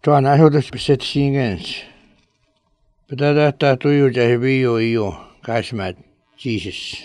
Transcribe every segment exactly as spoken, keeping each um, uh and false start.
Tuan asutus beset singens. Petata tuju jahe bio io kasmat Jesus.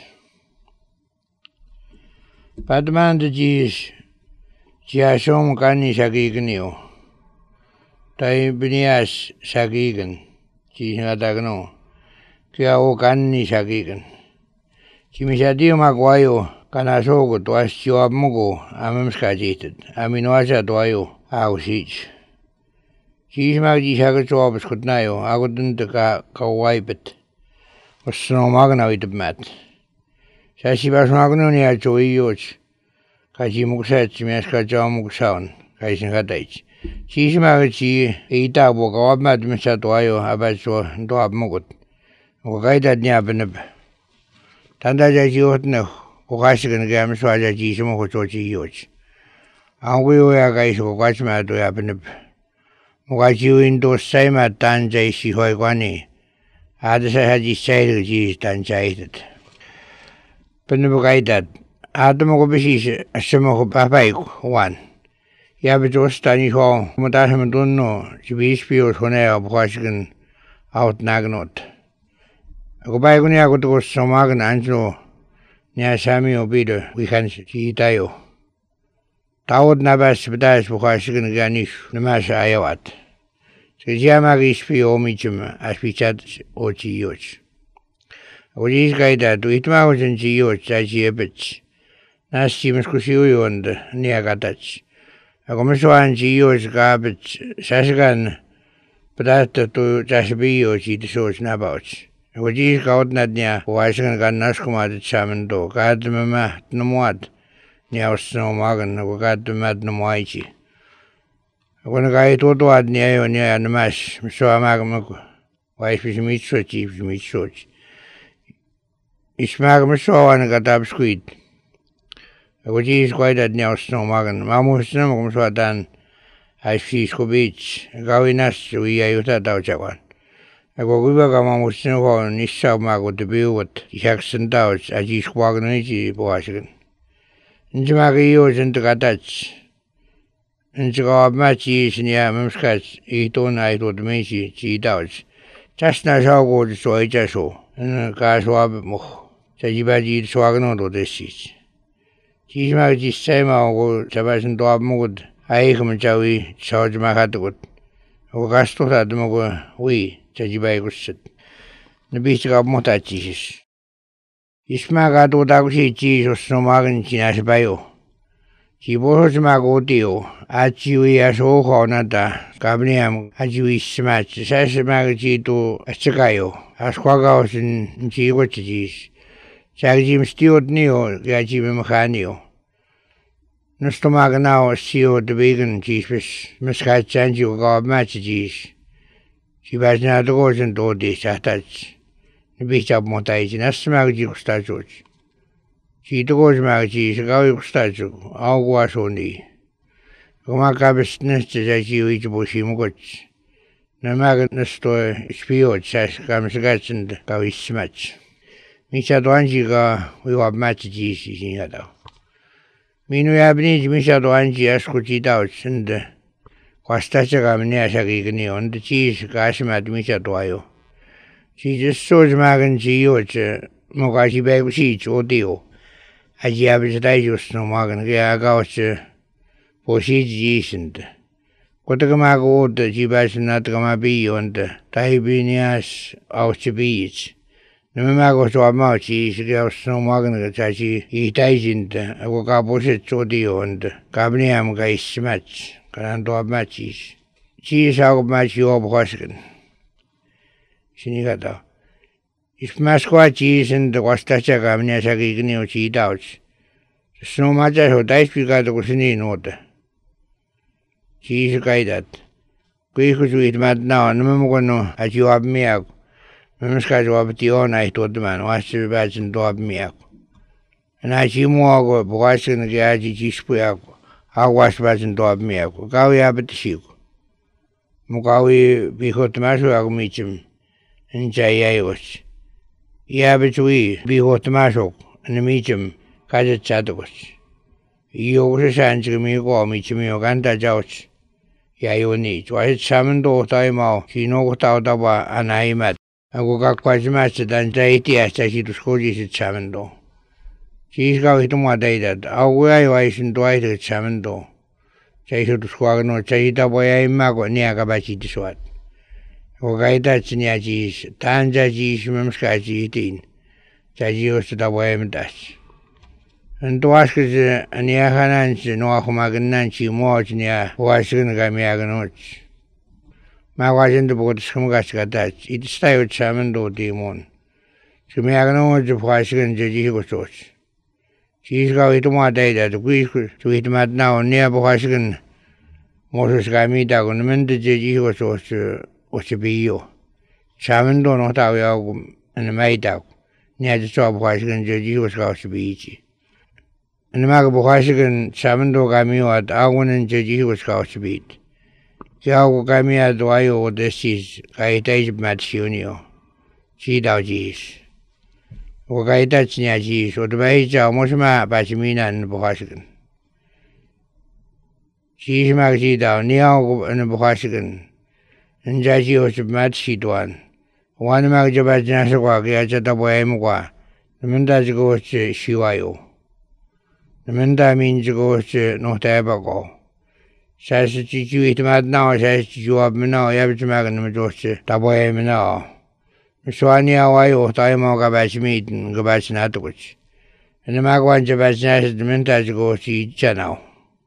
Padman de Jesus. Jia som kani sagignio. Tai binias sagigen. Jesus ngatagno. Kia o kani sagigen. Chimisadio magwayo kana sogo tuas joab mugo amemska jited. Aminoasa tuayo ausich. Jesus mag jisaga joab skutnayo. Agudun de ka kawaibet. Osno magna uitab mat. Sasi bas magno ni a joiyoch. Kaji muksat miaska jaw muksaun. Kaisin kataich. Jesus mag ji ita bo kawab mat misa tuayo abacho doab mugut. Wakaitad niya beneb. Tanda jaji otne wakasigan gam swaja Jesus mo kochi yoch. Ang wiyo ya kais wakach ma do ya beneb. Mukaji window say ma tan jay si hoy kwani. Ada sa haji say ji tan jayted. Beneb wakaitad. Ada mo ko bisi asamo ko papay wan. Ya betos tani ho mutas mo dunno jibis piyo hone wakasigan out nagnot. Ako ba ko niya ako to sumagan anjo niya sami obido wikan si tayo. Tawad na ba sa batas bukasigan ganis naman sa ayawat. Sa siya mag-ispi o michim aspichat o chiyoch. Ako jis kaida to itma ko jan chiyoch sa chiyabits. Nas chimas ko siyo yun niya katach. Ako masuan chiyoch kabits sasagan patata to sasabiyo chitisoch nabaoch. Ako jis kaut na niya wasagan kan nas kumatit sa amin do. Kahit mama namuat niya usno magan. Ako kahit mamat namuaichi. Ako na kahit tutuad niya yun niya namas. Masuwa magan ako. Wais pisimitsochi pisimitsochi. Ismaga masuwa na katapskuit. Ako jis kwaitad niya usno magan. Mamus na mo masuwa tan. Aisis ko beach. Gawinas uya yuta tau chakwan. Ako kuba ka mamusin ko nisa mago debiwat isaksan tao aji skwag na iji buwasigan. Nji magi iyo sinta katach. Nji ka wabmachi isiniya mamskach ito na ito dmisi chi taoch. Chas na siya ko so ay chaso. Ka swab mo. Sa jibaji swag no do desis. Chis magi jisay mao ko sabasin doab mo kod ay kamachawi sawaj makatagot. Ako kasto sa mo ko ui. Jadi baik usut. Nabi cakap muta Jesus. Isma kata aku si Jesus nomakan cina sebayo. Si bosan sama aku tio. Aciwi aso kau nada. Kabni am aciwi semat. Saya semak citu ascakayo. Asquaga usin cigo cis. Saya cim stiot nio. Kaya cim mekhanio. Nustomakan nao sio debigan cis. Meskat canci kau mat cis. Si basna to go jen do de sahtach. Ni bichab motai jin asmag ji kustajoch. Si to go jmag ji sagawi kustajo. Au gwa soni. Kuma kabis neste jaji uich boshi mugoch. Na mag nesto spioch sas kam sagachend kawi smach. Misha doanji ga wiwab match ji si sin hada. Minu yabni misha doanji asko ji dao sende. Kwastacha kami niya siya kikini on. The cheese kasimat misha tuayo. Si just soj magan chiyo che. Muka si bago si chotiyo. Aji abis taijus no magan. Kaya agaw che. Po si jisint. Kota kama ko oda. Jibas nat kama biyo onta. Tahi biniyas aw che biyich. Namamago so amao chi. Sige aws no magan ka chachi. Itaijint. Ako ka po si chotiyo onta. Kabniyam ka ismach. Kanan doab machis. Chis ako machi o bukasigan. Sini kata. Ismas kwa chis and the wastacha kamnya sa kikini o chi dauch. Sno macha so dais pikata ko sini nota. Chis kaidat. Kui kusuit mat nao namamuko no achi wab miyak. Mamaska wab tiyo na itotaman. Wasti bachin doab miyak. Na achi mo ako bukasigan ki achi chispu ako. Awas basin doab mi ako. Kawi abet siku. Mukawi bihot masu ako michim. Njay ayos. Iabet wi bihot masuk. Ani michim kajat chatakos. Iyo ko sa saan migo michim iyo kanta jauch. ja juni. Tuosit saman tuota mau, siinä on tautava anaimat. Aku kakvaisimässä tämän teitiästä situs kojisit saman tuo. Siis kauhituma teidät, au ei vaisin tuoisit saman tuo. Se situs kuakanut, se itä voi ei mäko niäkäpäsit suot. Kun kaitat sinä siis, tämän sä siis memskaa siitiin. Sä siis sitä voi mitäs. En tuoskis niäkänän se nuohumakin näin siin muotin ja huosin kai miäkänut. Mä vaisin tuotis kumkaska täs. Itse sitä ei ole saman tuotiin mun. Se miäkänut se huosin se jihkusuus. Siis kauhituma teidät, kuiskus suhitumat naun niä puhuisin muosus kai mitä, kun ne mentä se jihkusuus osi piiu. Saman tuon otau jau, en meitä, niitä sua puhuisin se jihkuskausi piitsi. En mä puhuisin saman tuon kai miua, että aukunen se jihkuskausi piit. Se auku kai miä tuo ajo, että siis kai teisemmät siunio. Siitä on siis. Kun kaitat sinä siis, oot vähitsä omos mä pääsin minä ennen puhuisin. Siis mä siitä on niin auku ennen puhuisin. En sä sijoisi mätsi tuon. Vaan mä kun pääsin näissä kuakin, ja se tapo ei mukaan. Ne mentää se kohti sivaiju. Ne mentää minä kohti nohta epäkoh. Sä se juhtimat nao, sä se juopi nao, jäpitsä mä kun ne tuossa tapo ei minä oo. Suania vaju taimaa käväsi miitin, käväsi nätuksi. Ja mä kun se pääsi näissä, että mentää se kohti itse nao.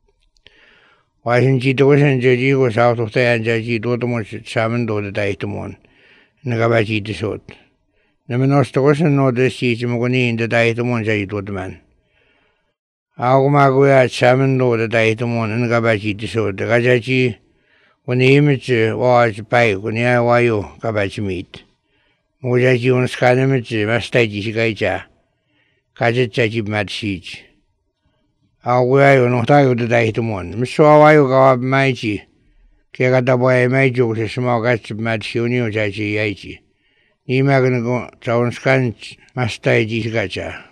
Vaisin siitä usein se jiikus autohtajan ja siitä tuotamus saman tuota täihtumoon. Ne käväsi siitä suot. Ne me nosta usein noita siis, kun niin te täihtumoon se tuotaman. Auku mä kun jäät saman tuota täihtumoon, ne käväsi siitä suot. Ja käsäsi, kun ihmiset vaasi päivä, kun jää vaju käväsi miit. Muuta siun skanemitsi, vastaitisi kaitsää. Katsetsäsi mätsiitsi. Auku jäi on tajuta täihtumoon. Missä on vaju kauan mäitsi. Keka tapo ei mäitsuuksessa maa katsi mätsi on niun säisi jäitsi. Niin mä kun sä on skanit, vastaitisi kaitsää.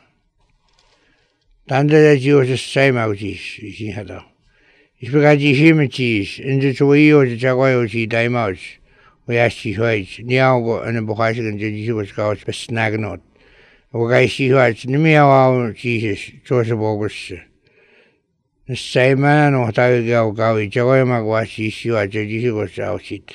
Tanta täsi osas saimausis, siinä hätä. Ispe katsi himitsis, entä suu ios, sä kojusi taimaus. Och jag ser ni har en bohagen det ju ska oss besnagnot. Och jag ser ni mer av Jesus så så bogus. Det säger man och tar ju gå gå i jag mag var Jesus att det ju ska oss sitt.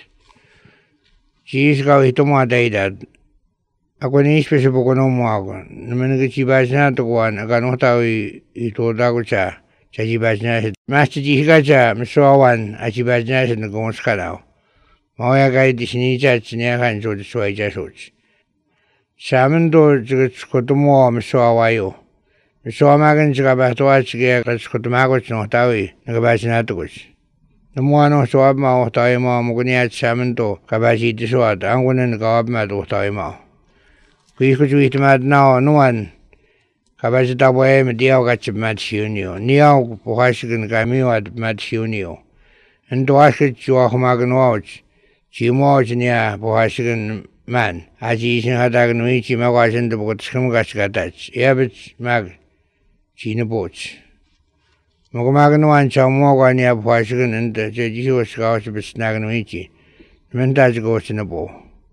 Jesus ska vi toma det där. Ako ni spese poco no mago. No me ne ci basna to quan aga no ta i i to da go cha. Cha ci basna. Master ji ga cha me so wan a ci basna se no go skala. Mauja käiti niitä, että sinä hän suoti suoja suotsi. Saman tuo, että koto mua me soa vaju. Me soa mäkin sekä pähtuatsi, että koto mäkot no tavi, ne pääsi nätukus. No mua no soa mä ohtaa imaa, mutta niin että saman tuo, että pääsi itse suota, ankunen kaap mä tuhtaa imaa. Kuisko suihtimät nao nuan, että pääsi tapo ei me tiedä, että mä tsiunio. Niin on puhaisikin kai miua, että mä tsiunio. En tuo äsken juohumakin nuotsi. Siimoisin ja puhaisikin män. Asiisin hatakin nuitsi mä vaisin te puhutas kumkaska tats. Jäpits mä siinä puhuts. Mä kun mä nuan saa muokaan ja puhaisikin entä se jisuus kausi pistä näkin nuitsi. Mä taisi koosina puhu.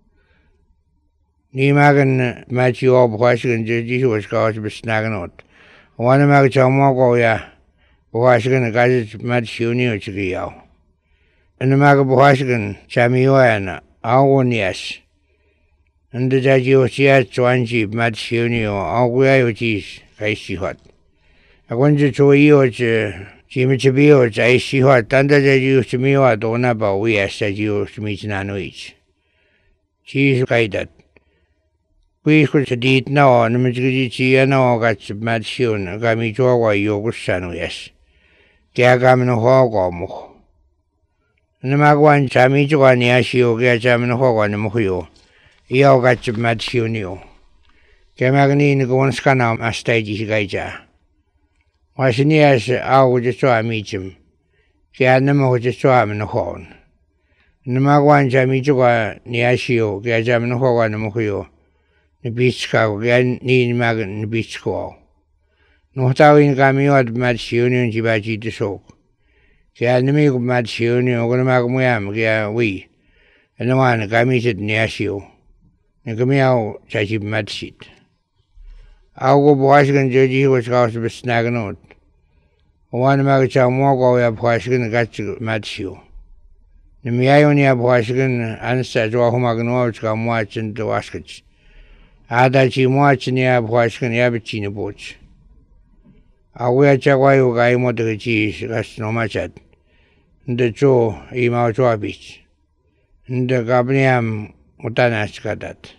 Niin mäkin mä juo puhaisikin se jisuus kausi pistä näkin oot. Vaan mä saa muokaan ja puhaisikin kaisit mä siuniutsikin jau. En mä kun puhuisikin sami joena aukunias. Entä täytyy jo sieltä suansi mätsiunio aukuja jo siis kaisivat. Ja kun se soi jo se simitse bio se kaisivat, tanta täytyy just miua tuonapa uudessa just mitään noits. Siis kaitat. Kuisko se diit nao, niin mä tykkäsin siihen nao katsi mätsiun, kami tuolla joukossa nujas. Tiedäkää minun huokoomuh. Nämä kuvan sami tuon ja siukin ja sami huokon muhjuu. Iau katsi mätsiuniu. Kämäkin niin kuin skana astaitisi kaitsää. Vaisin niässä aukuja suomitsim. Kään nämä huuja suomen huon. Nämä kuvan sami tuon ja siukin ja sami huokon muhjuu. Ne piskaa, kun kään niin mäkin ne piskaa. No tauin kami juot mätsiuniun sivä siitä suuk. kaya nimi ko mat siyo niyo ko naman kumuyam kaya wi ano man kami sit niya siyo ni kami ako chachi mat sit ako ko bukas kan joji ko sa kawas besnaganot wan ma ka mo ko ya bukas kan gatsi mat siyo nimi ayo niya bukas kan ansa jo humagno ka mo achin to waskach ada chi mo achin ya bukas kan ya bichi ni boch ako ya chakwa yo kai mo to chi gas no machat nde cho i ma cho abich nde kabniam utanas kadat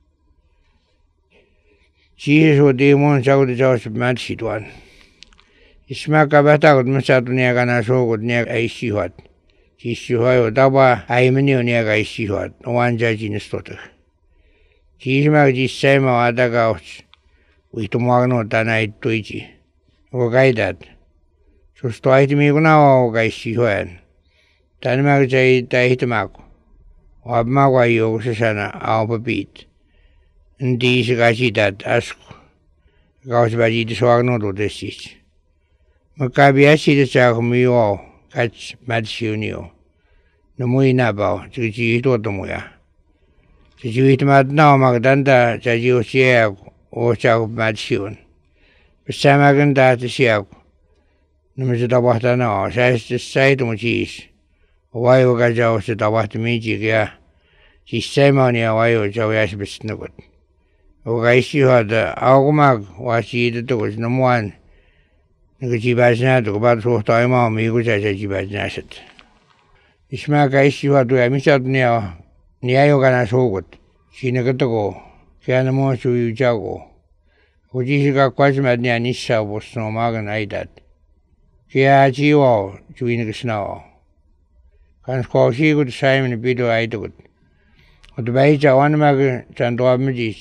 chi so de mon chau de chau mat situan isma ka bata ko masa dunia kana so ko dunia ai si hat chi si ho da ba ai meni ne ga si hat wan ja ji ni stot chi ma ji sai ma ada ga wi to ma no ta nai to ji o gaidat so sto ai mi ko na o ga si hoan tan ma ga jai ta hit ma ko wa ma wa yo se sana a pa bit ndi se ga ji dat as ga os ba ji de so no do de si ma ka bi a si de cha ko mi o ka mat si ni o no mo ina ba ji ji to to mo ya ji ji it ma na ma ga dan da ja ji o si o cha mat si on sama gan da te si ako no me se ta basta na sa este sai to mo ji wai o ga ja o se ta basta mi ji ga ji sai ma ni wai o ja ya se bes no got o ga si ha da au ma wa si de to no mo an ne ji ba na to ba so ta ma mi go ja ja ji ba na set isma ga si ha do ya mi sa ni a ni ayo ga na so got si ne ga to go kaya na mo su yu ja go o ji ga kwa ji ma ni ani sa bo so ma ga na idat kaya ji wo ju ni ga sna o kan ko si go sai mi bi do ai do o de bai ja wan ma ga chan do mi ji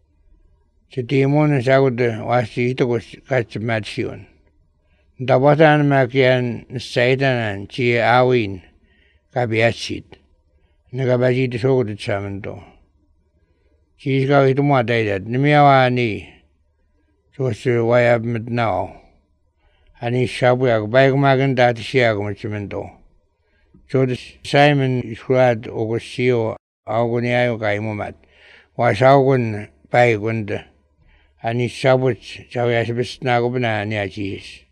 se ti mo na sa go de wa si to go ka chi ma chi on da ba tan ma kian sai dan chi a win ka bi a chi ne ga ba ji de so go de cha man do chi ga wi to ma dai da ni mi wa ni so se wa ya mit now ani shabu ya ba ga ma gan da ti shi ya go ma chi man do so de Simon squad o go si o a go ni ayo ka i mo mat wa sa go n ba gun de ani shabu cha ya se bis na go na ni a chi